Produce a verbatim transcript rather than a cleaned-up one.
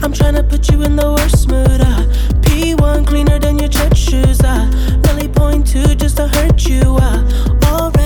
I'm tryna put you in the worst mood, uh. P one cleaner than your church shoes, uh. Really point two just to hurt you, uh. Alright.